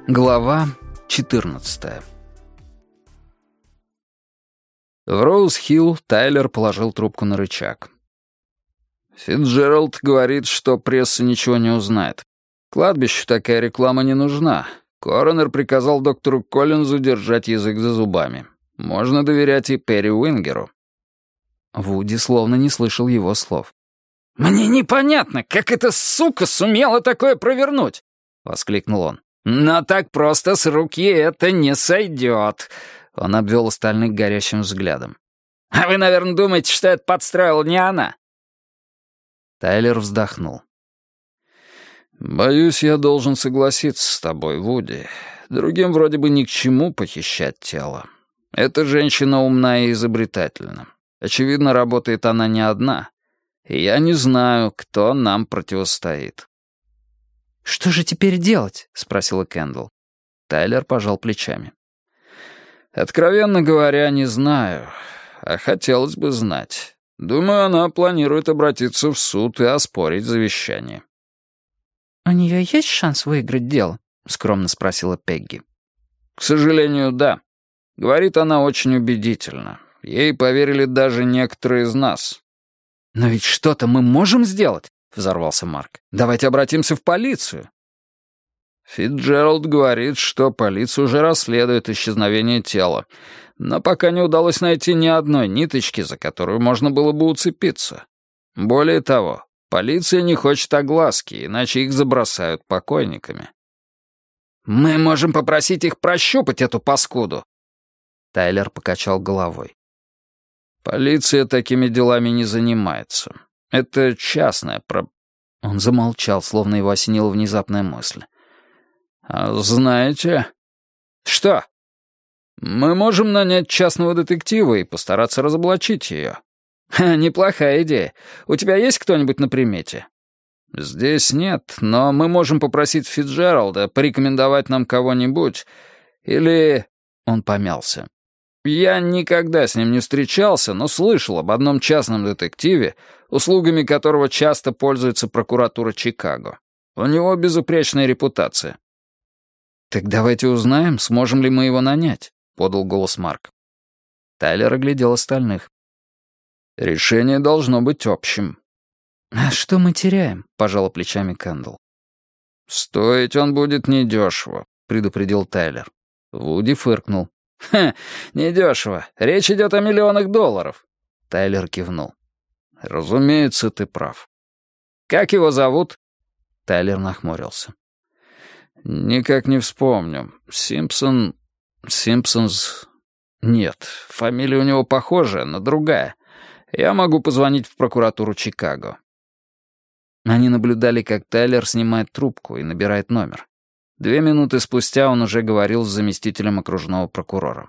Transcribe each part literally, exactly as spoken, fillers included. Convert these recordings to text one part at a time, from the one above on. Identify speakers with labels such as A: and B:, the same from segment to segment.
A: Глава четырнадцатая. В Роуз-Хилл Тайлер положил трубку на рычаг. «Фицджеральд говорит, что пресса ничего не узнает. Кладбищу такая реклама не нужна. Коронер приказал доктору Коллинзу держать язык за зубами. Можно доверять и Перри Уингеру». Вуди словно не слышал его слов.
B: «Мне непонятно, как эта сука сумела такое провернуть!» — воскликнул он. «Но так просто с руки это не сойдет!» Он обвел остальных горящим взглядом. «А вы, наверное, думаете, что это подстроила не она?»
A: Тайлер вздохнул.
C: «Боюсь, я должен согласиться с тобой, Вуди. Другим вроде бы ни к чему похищать тело. Эта женщина умна и изобретательна. Очевидно, работает она не одна. И я не знаю, кто нам противостоит».
A: «Что же теперь делать?» — спросила Кэндл. Тайлер пожал плечами.
C: «Откровенно говоря, не знаю. А хотелось бы знать. Думаю, она планирует обратиться в суд и оспорить завещание».
A: «У нее есть шанс выиграть дело?» — скромно спросила Пегги.
C: «К сожалению, да. Говорит она очень убедительно. Ей поверили даже некоторые из нас».
A: «Но ведь что-то мы можем сделать?» — взорвался Марк. «Давайте обратимся в полицию».
C: Фицджеральд говорит, что полиция уже расследует исчезновение тела, но пока не удалось найти ни одной ниточки, за которую можно было бы уцепиться. Более того, полиция не хочет огласки, иначе их забросают покойниками.
B: «Мы можем попросить их прощупать эту паскуду».
A: Тайлер покачал головой.
C: «Полиция такими делами не занимается. Это частная про...»
A: Он замолчал, словно его осенила внезапная мысль.
C: «А знаете...»
B: «Что?»
C: «Мы можем нанять частного детектива и постараться разоблачить ее».
B: Ха, неплохая идея. У тебя есть кто-нибудь на примете?»
C: «Здесь нет, но мы можем попросить Фицджеральда порекомендовать нам кого-нибудь. Или...» Он помялся. «Я никогда с ним не встречался, но слышал об одном частном детективе, услугами которого часто пользуется прокуратура Чикаго. У него безупречная репутация».
A: «Так давайте узнаем, сможем ли мы его нанять», — подал голос Марк. Тайлер оглядел остальных.
C: «Решение должно быть общим».
A: «А что мы теряем?» — пожала плечами Кэндл.
C: «Стоить он будет недешево», — предупредил Тайлер.
A: Вуди фыркнул.
B: «Ха, недешево. Речь идет о миллионах долларов».
A: Тайлер кивнул.
C: «Разумеется, ты прав».
B: «Как его зовут?»
A: Тайлер нахмурился.
C: «Никак не вспомню. Симпсон... Симпсонс... Нет, фамилия у него похожая, но другая. Я могу позвонить в прокуратуру Чикаго».
A: Они наблюдали, как Тайлер снимает трубку и набирает номер. Две минуты спустя он уже говорил с заместителем окружного прокурора.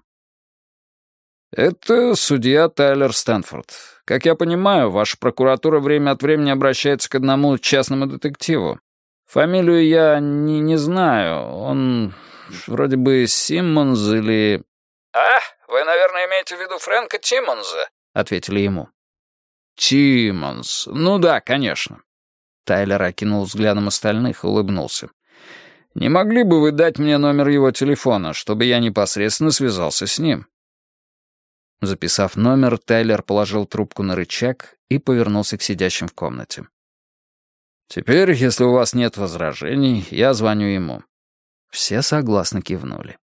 C: «Это судья Тайлер Стэнфорд. Как я понимаю, ваша прокуратура время от времени обращается к одному частному детективу. Фамилию я не, не знаю. Он вроде бы Симмонс или...»
B: «А, вы, наверное, имеете в виду Фрэнка Тиммонса», — ответили ему.
C: «Тиммонс. Ну да, конечно».
A: Тайлер окинул взглядом остальных и улыбнулся.
C: «Не могли бы вы дать мне номер его телефона, чтобы я непосредственно связался с ним?»
A: Записав номер, Тайлер положил трубку на рычаг и повернулся к сидящим в комнате.
C: «Теперь, если у вас нет возражений, я звоню ему».
A: Все согласно кивнули.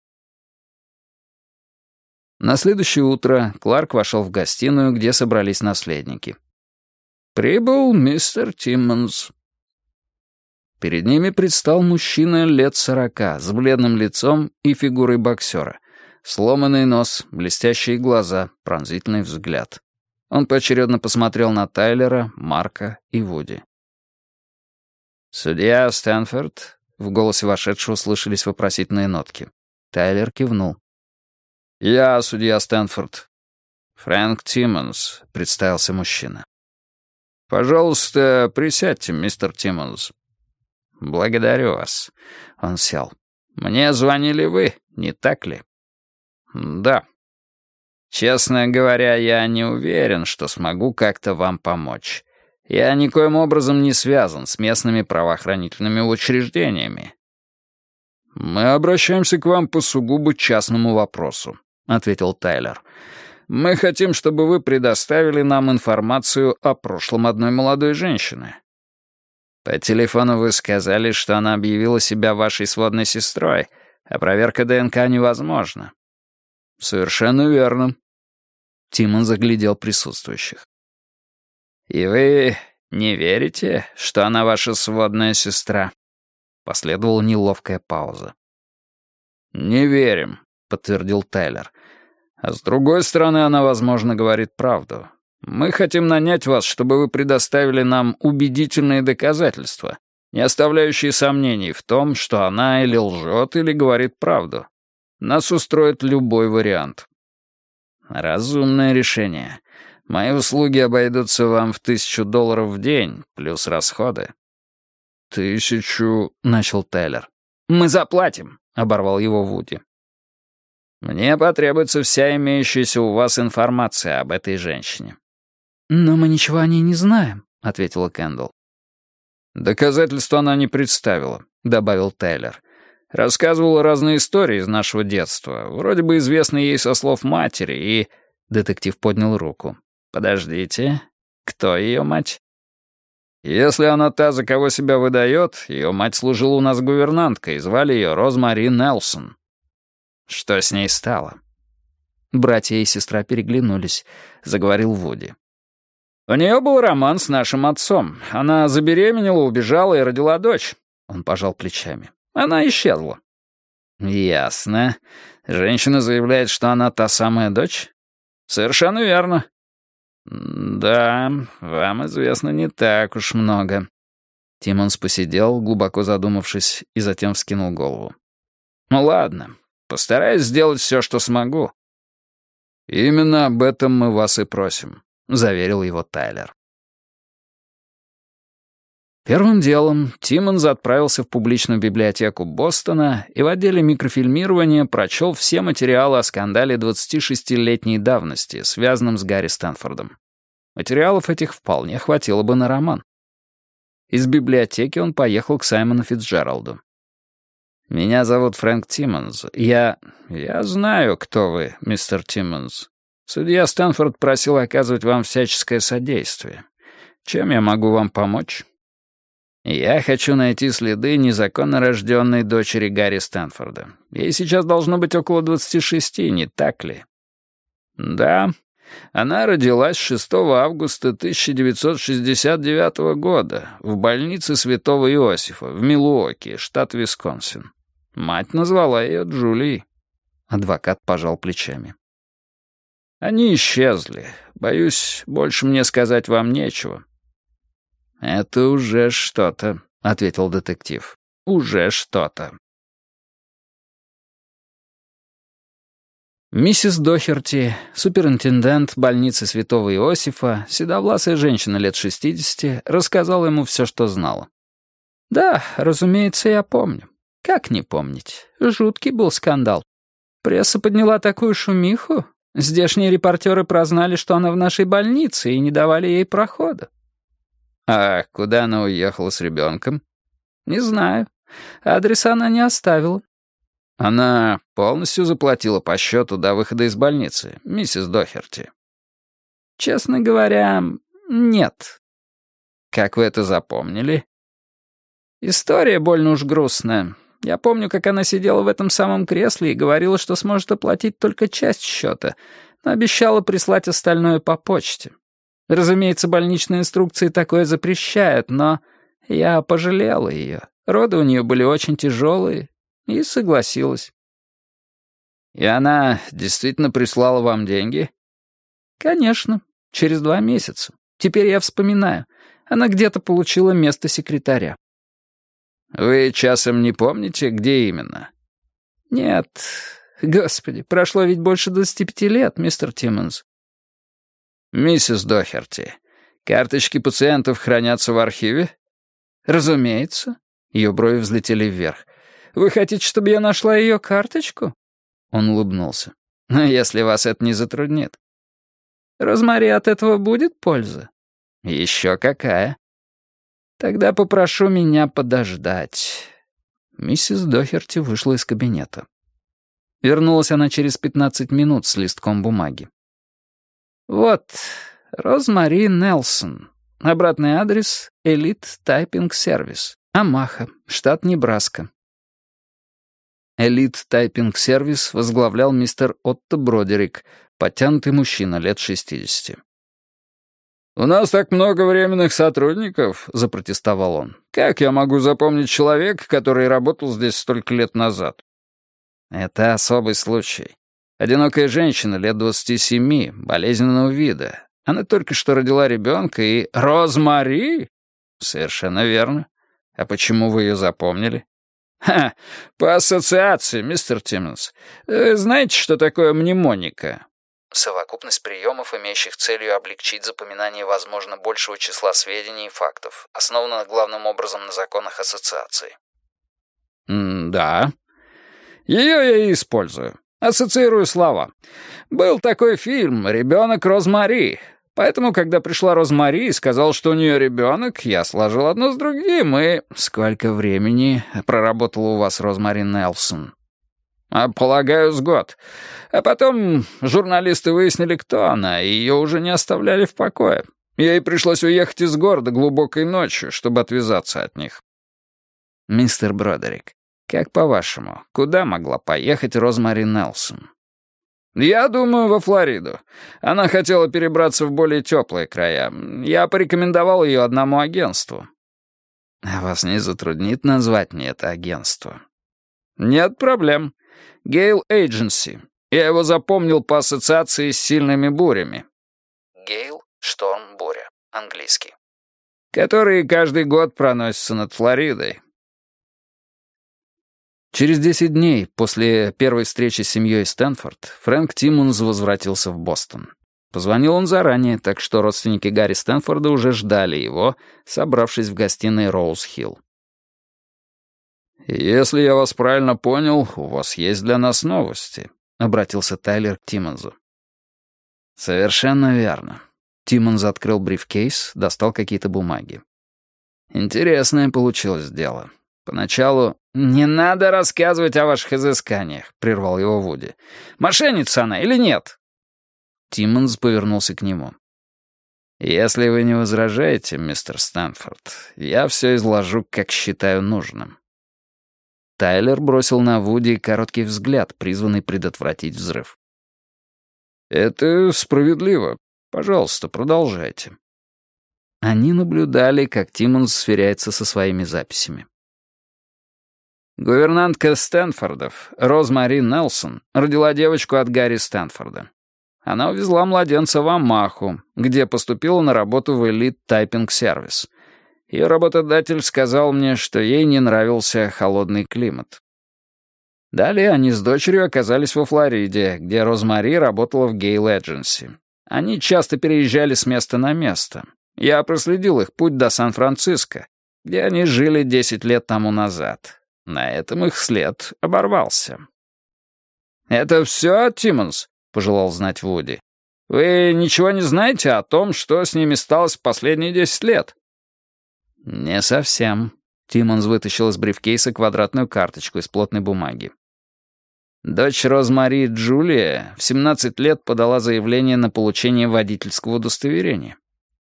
A: На следующее утро Кларк вошел в гостиную, где собрались наследники.
C: «Прибыл мистер Тиммонс».
A: Перед ними предстал мужчина лет сорока, с бледным лицом и фигурой боксера. Сломанный нос, блестящие глаза, пронзительный взгляд. Он поочередно посмотрел на Тайлера, Марка и Вуди.
C: «Судья Стэнфорд?»
A: — в голосе вошедшего слышались вопросительные нотки. Тайлер кивнул.
C: «Я судья Стэнфорд».
A: «Фрэнк Тиммонс», — представился мужчина.
C: «Пожалуйста, присядьте, мистер Тиммонс».
A: «Благодарю вас». Он сел.
C: «Мне звонили вы, не так ли?»
A: «Да».
C: «Честно говоря, я не уверен, что смогу как-то вам помочь. Я никоим образом не связан с местными правоохранительными учреждениями». «Мы обращаемся к вам по сугубо частному вопросу», — ответил Тайлер. «Мы хотим, чтобы вы предоставили нам информацию о прошлом одной молодой женщины». «По телефону вы сказали, что она объявила себя вашей сводной сестрой, а проверка ДНК невозможна». «Совершенно верно». Тимон заглядел присутствующих. «И вы не верите, что она ваша сводная сестра?» Последовала неловкая пауза. «Не верим», — подтвердил Тайлер. «А с другой стороны, она, возможно, говорит правду. Мы хотим нанять вас, чтобы вы предоставили нам убедительные доказательства, не оставляющие сомнений в том, что она или лжет, или говорит правду. Нас устроит любой вариант». «Разумное решение. Мои услуги обойдутся вам в тысячу долларов в день, плюс расходы». «Тысячу...» — начал Тайлер. «Мы заплатим», — оборвал его Вуди. «Мне потребуется вся имеющаяся у вас информация об этой женщине».
A: «Но мы ничего о ней не знаем», — ответила Кэндалл.
C: «Доказательства она не представила», — добавил Тайлер. «Рассказывала разные истории из нашего детства, вроде бы известные ей со слов матери, и...» Детектив поднял руку. «Подождите, кто ее мать?» «Если она та, за кого себя выдает, ее мать служила у нас гувернанткой, звали ее Розмари Нелсон». «Что с ней стало?»
A: Братья и сестра переглянулись. Заговорил Вуди.
C: «У нее был роман с нашим отцом. Она забеременела, убежала и родила дочь». Он пожал плечами. «Она исчезла».
A: «Ясно. Женщина заявляет, что она та самая дочь?»
C: «Совершенно верно».
A: «Да, вам известно не так уж много». Тимонс посидел, глубоко задумавшись, и затем вскинул голову.
C: «Ну ладно, постараюсь сделать все, что смогу».
A: «Именно об этом мы вас и просим», — заверил его Тайлер. Первым делом Тиммонс отправился в публичную библиотеку Бостона и в отделе микрофильмирования прочел все материалы о скандале двадцатишестилетней давности, связанном с Гарри Стэнфордом. Материалов этих вполне хватило бы на роман. Из библиотеки он поехал к Саймону Фицджералду. «Меня зовут Фрэнк Тиммонс. Я... я знаю, кто вы, мистер Тиммонс. Судья Стэнфорд просил оказывать вам всяческое содействие. Чем я могу вам помочь?» «Я хочу найти следы незаконно рожденной дочери Гарри Стэнфорда. Ей сейчас должно быть около двадцати шести, не так ли?» «Да. Она родилась шестого августа тысяча девятьсот шестьдесят девятого года в больнице Святого Иосифа в Милуоки, штат Висконсин. Мать назвала ее Джулией». Адвокат пожал плечами. «Они исчезли. Боюсь, больше мне сказать вам нечего». «Это уже что-то», — ответил детектив. «Уже что-то». Миссис Дохерти, суперинтендант больницы Святого Иосифа, седовласая женщина лет шестидесяти, рассказала ему все, что знала. «Да, разумеется, я помню. Как не помнить? Жуткий был скандал. Пресса подняла такую шумиху. Здешние репортеры прознали, что она в нашей больнице, и не давали ей прохода». «А куда она уехала с ребенком?» «Не знаю. Адреса она не оставила». «Она полностью заплатила по счету до выхода из больницы, миссис Дохерти?» «Честно говоря, нет». «Как вы это запомнили?» «История больно уж грустная. Я помню, как она сидела в этом самом кресле и говорила, что сможет оплатить только часть счета, но обещала прислать остальное по почте. Разумеется, больничные инструкции такое запрещают, но я пожалела ее. Роды у нее были очень тяжелые, и согласилась». «И она действительно прислала вам деньги?» «Конечно, через два месяца. Теперь я вспоминаю. Она где-то получила место секретаря». «Вы часом не помните, где именно?» «Нет. Господи, прошло ведь больше двадцати пяти лет, мистер Тиммонс». «Миссис Дохерти, карточки пациентов хранятся в архиве?» «Разумеется». Ее брови взлетели вверх. «Вы хотите, чтобы я нашла ее карточку?» Он улыбнулся. «Ну, если вас это не затруднит». «Розмари, от этого будет польза?» «Еще какая». «Тогда попрошу меня подождать». Миссис Дохерти вышла из кабинета. Вернулась она через пятнадцать минут с листком бумаги. «Вот, Розмари Нелсон. Обратный адрес — Elite Typing Service. Омаха, штат Небраска». Elite Typing Service возглавлял мистер Отто Бродерик, подтянутый мужчина лет шестидесяти.
C: «У нас так много временных сотрудников», — запротестовал он. «Как я могу запомнить человека, который работал здесь столько лет назад?»
A: «Это особый случай. Одинокая женщина лет двадцати семи, болезненного вида. Она только что родила ребенка и...»
C: «Розмари?»
A: «Совершенно верно. А почему вы ее запомнили?»
C: «Ха, по ассоциации, мистер Тиммонс. Вы знаете, что такое мнемоника?»
A: Совокупность приемов, имеющих целью облегчить запоминание, возможно, большего числа сведений и фактов, основанных главным образом на законах ассоциации.
C: «Да. Ее я и использую. Ассоциирую слова. Был такой фильм «Ребенок Розмари». Поэтому, когда пришла Розмари и сказал, что у нее ребенок, я сложил одно с другим и...
A: Сколько времени проработала у вас Розмари Нелсон?
C: А, полагаю, с год. А потом журналисты выяснили, кто она, и ее уже не оставляли в покое. Ей пришлось уехать из города глубокой ночью, чтобы отвязаться от них.
A: Мистер Бродерик, как по-вашему, куда могла поехать Розмари Нелсон?
C: Я думаю, во Флориду. Она хотела перебраться в более теплые края. Я порекомендовал ее одному агентству.
A: А вас не затруднит назвать мне это агентство?
C: Нет проблем. Gale Agency. Я его запомнил по ассоциации с сильными бурями.
A: Gale — шторм, буря. Английский.
C: Которые каждый год проносятся над Флоридой.
A: Через десять дней после первой встречи с семьей Стэнфорд Фрэнк Тиммонс возвратился в Бостон. Позвонил он заранее, так что родственники Гарри Стэнфорда уже ждали его, собравшись в гостиной Роуз-Хилл.
C: «Если я вас правильно понял, у вас есть для нас новости», — обратился Тайлер к Тиммонсу.
A: «Совершенно верно». Тиммонс открыл брифкейс, достал какие-то бумаги. «Интересное получилось дело. Поначалу...»
C: «Не надо рассказывать о ваших изысканиях», — прервал его Вуди. «Мошенница она или нет?»
A: Тиммонс повернулся к нему. «Если вы не возражаете, мистер Стэнфорд, я все изложу, как считаю нужным». Тайлер бросил на Вуди короткий взгляд, призванный предотвратить взрыв.
C: «Это справедливо. Пожалуйста, продолжайте».
A: Они наблюдали, как Тиммонс сверяется со своими записями.
C: Гувернантка Стэнфордов, Розмари Нелсон, родила девочку от Гарри Стэнфорда. Она увезла младенца в Омаху, где поступила на работу в Elite Typing Service. Ее работодатель сказал мне, что ей не нравился холодный климат. Далее они с дочерью оказались во Флориде, где Розмари работала в Gale Agency. Они часто переезжали с места на место. Я проследил их путь до Сан-Франциско, где они жили десять лет тому назад. На этом их след оборвался. «Это все, Тиммонс?» — пожелал знать Вуди. «Вы ничего не знаете о том, что с ними сталось в последние десять лет?»
A: «Не совсем». Тиммонс вытащил из брифкейса квадратную карточку из плотной бумаги. Дочь Розмари, Джулия, в семнадцать лет подала заявление на получение водительского удостоверения.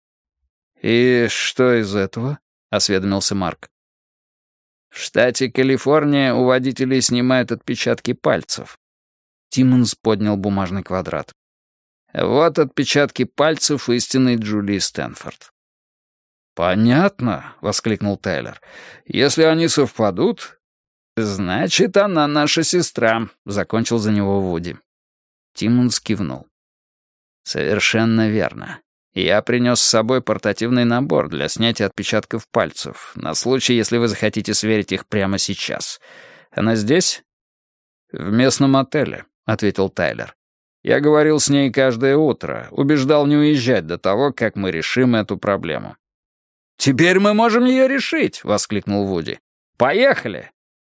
C: «И что из этого?» — осведомился Марк.
A: В штате Калифорния у водителей снимают отпечатки пальцев. Тиммонс поднял бумажный квадрат. Вот отпечатки пальцев истинной Джулии Стэнфорд.
C: «Понятно», — воскликнул Тайлер. «Если они совпадут...»
A: «Значит, она наша сестра», — закончил за него Вуди. Тиммонс кивнул. «Совершенно верно. Я принес с собой портативный набор для снятия отпечатков пальцев, на случай, если вы захотите сверить их прямо сейчас. Она здесь?»
C: «В местном отеле», — ответил Тайлер. «Я говорил с ней каждое утро, убеждал не уезжать до того, как мы решим эту проблему».
B: «Теперь мы можем ее решить!» — воскликнул Вуди. «Поехали!»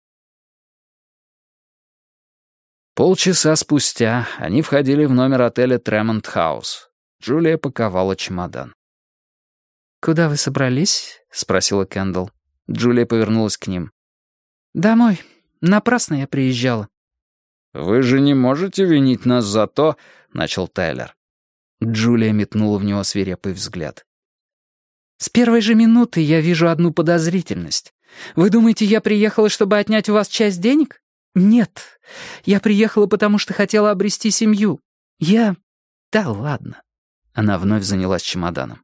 A: Полчаса спустя они входили в номер отеля Тремонт Хаус. Джулия паковала чемодан. «Куда вы собрались?» — спросила Кэндалл. Джулия повернулась к ним.
B: «Домой. Напрасно я приезжала».
A: «Вы же не можете винить нас за то...» — начал Тайлер.
B: Джулия метнула в него свирепый взгляд. «С первой же минуты я вижу одну подозрительность. Вы думаете, я приехала, чтобы отнять у вас часть денег? Нет. Я приехала, потому что хотела обрести семью. Я... Да ладно». Она вновь занялась чемоданом.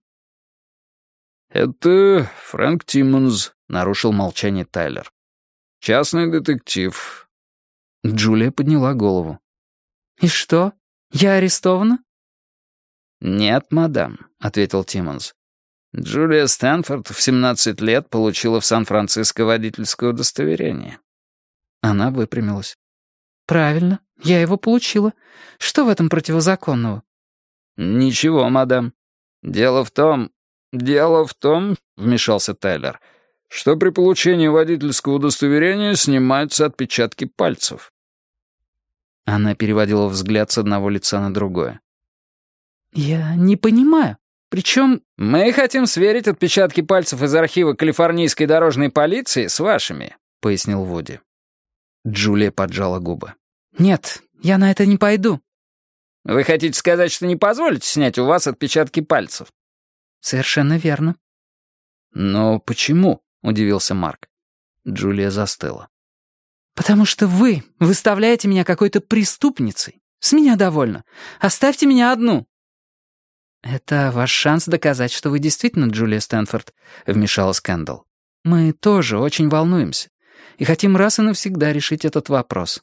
A: «Это Фрэнк Тиммонс», — нарушил молчание Тайлер. «Частный детектив».
B: Джулия подняла голову. «И что? Я арестована?»
A: «Нет, мадам», — ответил Тиммонс. «Джулия Стэнфорд в семнадцать лет получила в Сан-Франциско водительское удостоверение».
B: Она выпрямилась. «Правильно, я его получила. Что в этом противозаконного?»
A: «Ничего, мадам. Дело в том... Дело в том, — вмешался Тайлер, — что при получении водительского удостоверения снимаются отпечатки пальцев».
B: Она переводила взгляд с одного лица на другое. «Я не понимаю. Причем...»
C: «Мы хотим сверить отпечатки пальцев из архива Калифорнийской дорожной полиции с вашими», — пояснил Вуди.
B: Джулия поджала губы. «Нет, я на это не пойду».
C: «Вы хотите сказать, что не позволите снять у вас отпечатки пальцев?»
B: «Совершенно верно».
A: «Но почему?» — удивился Марк. Джулия застыла.
B: «Потому что вы выставляете меня какой-то преступницей. С меня довольно. Оставьте меня одну». «Это ваш шанс доказать, что вы действительно Джулия Стэнфорд», — вмешалась Кэндалл. «Мы тоже очень волнуемся и хотим раз и навсегда решить этот вопрос».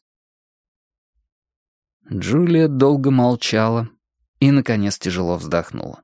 B: Джулия долго молчала и, наконец, тяжело вздохнула.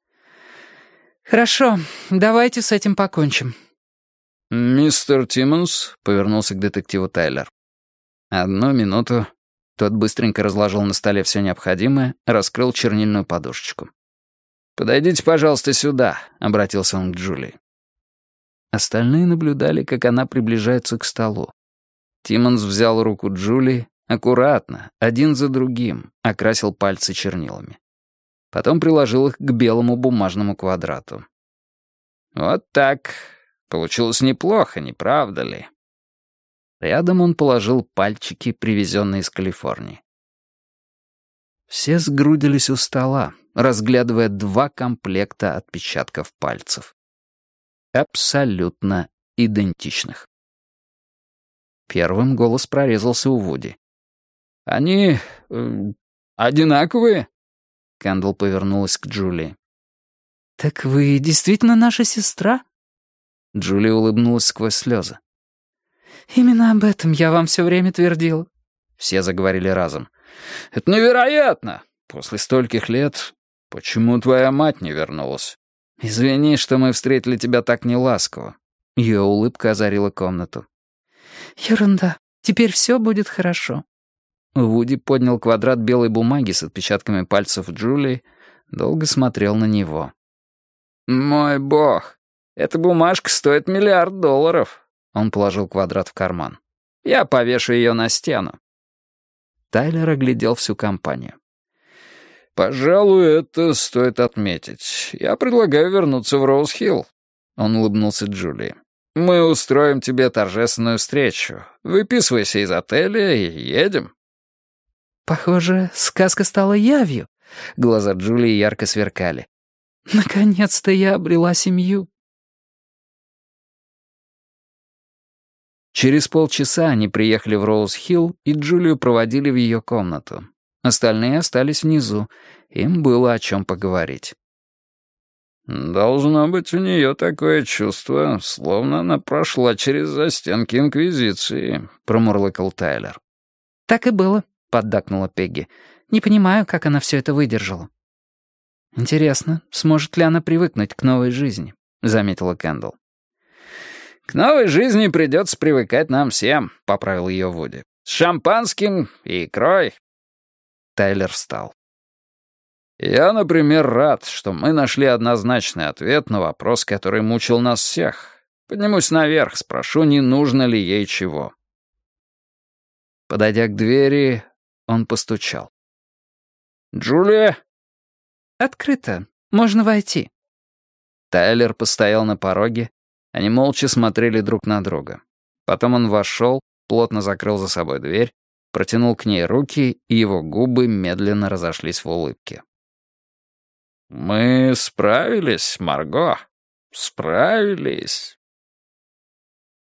B: «Хорошо, давайте с этим покончим».
A: «Мистер Тиммонс», — повернулся к детективу Тайлер. «Одну минуту». Тот быстренько разложил на столе все необходимое, раскрыл чернильную подушечку. «Подойдите, пожалуйста, сюда», — обратился он к Джулии. Остальные наблюдали, как она приближается к столу. Тиммонс взял руку Джулии, аккуратно, один за другим, окрасил пальцы чернилами. Потом приложил их к белому бумажному квадрату. «Вот так. Получилось неплохо, не правда ли?» Рядом он положил пальчики, привезенные из Калифорнии. Все сгрудились у стола, разглядывая два комплекта отпечатков пальцев. Абсолютно идентичных. Первым голос прорезался у Вуди. «Они... Э, одинаковые?» Кэндалл повернулась к Джулии.
B: «Так вы действительно наша сестра?»
A: Джулия улыбнулась сквозь слезы.
B: «Именно об этом я вам все время твердила».
A: Все заговорили разом. «Это невероятно! После стольких лет... Почему твоя мать не вернулась? Извини, что мы встретили тебя так неласково». Ее улыбка озарила комнату.
B: «Ерунда. Теперь все будет хорошо».
A: Вуди поднял квадрат белой бумаги с отпечатками пальцев Джулии, долго смотрел на него. «Мой бог, эта бумажка стоит миллиард долларов». Он положил квадрат в карман. «Я повешу ее на стену». Тайлер оглядел всю компанию. «Пожалуй, это стоит отметить. Я предлагаю вернуться в Роуз-Хилл». Он улыбнулся Джулии. «Мы устроим тебе торжественную встречу. Выписывайся из отеля и едем».
B: «Похоже, сказка стала явью».
A: Глаза Джулии ярко сверкали.
B: «Наконец-то я обрела семью».
A: Через полчаса они приехали в Роуз-Хилл, и Джулию проводили в ее комнату. Остальные остались внизу. Им было о чем поговорить. «Должно быть, у нее такое чувство, словно она прошла через застенки Инквизиции», — промурлыкал Тайлер.
B: «Так и было», — поддакнула Пегги. «Не понимаю, как она все это выдержала». «Интересно, сможет ли она привыкнуть к новой жизни», — заметила Кэндалл.
C: «К новой жизни придется привыкать нам всем», — поправил ее Вуди. «С шампанским и икрой».
A: Тайлер встал. «Я, например, рад, что мы нашли однозначный ответ на вопрос, который мучил нас всех. Поднимусь наверх, спрошу, не нужно ли ей чего». Подойдя к двери, он постучал. «Джулия?»
B: «Открыто. Можно войти».
A: Тайлер постоял на пороге. Они молча смотрели друг на друга. Потом он вошел, плотно закрыл за собой дверь, протянул к ней руки, и его губы медленно разошлись в улыбке. «Мы справились, Марго, справились».